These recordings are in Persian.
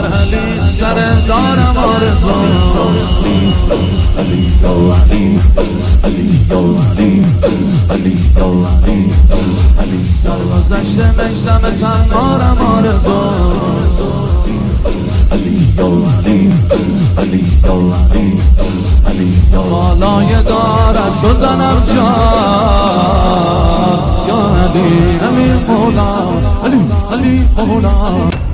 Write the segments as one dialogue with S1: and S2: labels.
S1: در علی سردارم آرزو
S2: علی علی علی علی علی علی علی
S1: گذشته میسم تنهارم آرزو
S2: علی علی علی علی علی
S1: بالای دار از تو زنم جان یا علی علی مولا علی علی مولا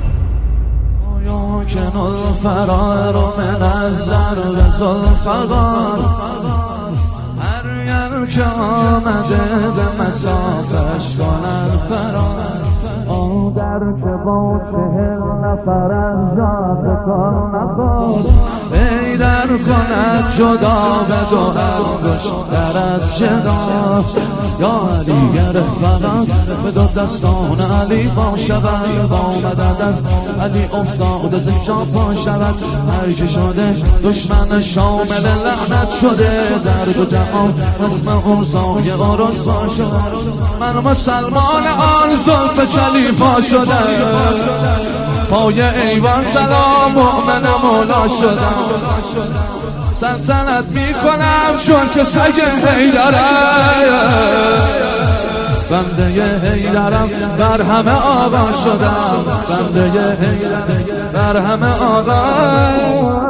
S1: یا کنال فرار من از ضرب زلفقار هر یر که آمده به مسافش کنن فرار در که با 40 نفر از جاد کار نخور بیدر کند جدا به دو انگشت در از جدا یا علی گر فقط به دو دستان علی با شود با مدد از علی افتاد از اینجا پا شود هر که شده دشمن شامل لعنت شده در دو جهان اسم اوزای رسوا شد من مسلمان آن زلف چلیپا شده پای ایوان سلام مؤمن مولا شدم سلطنت میکنم چون که سگ حیدرم بنده حیدرم بر همه آقا شدم بنده حیدرم بر همه آقا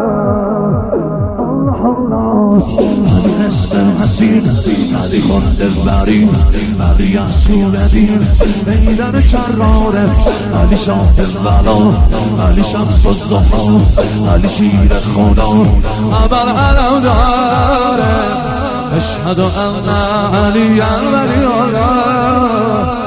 S2: علی هستم حسین علی خورده بریم علی یحسوردیم بیدر کراره علی شاه ولا علی شمس و زهرا علی شیر خدا
S1: ابر علم داره اشهد ان علی ولی الله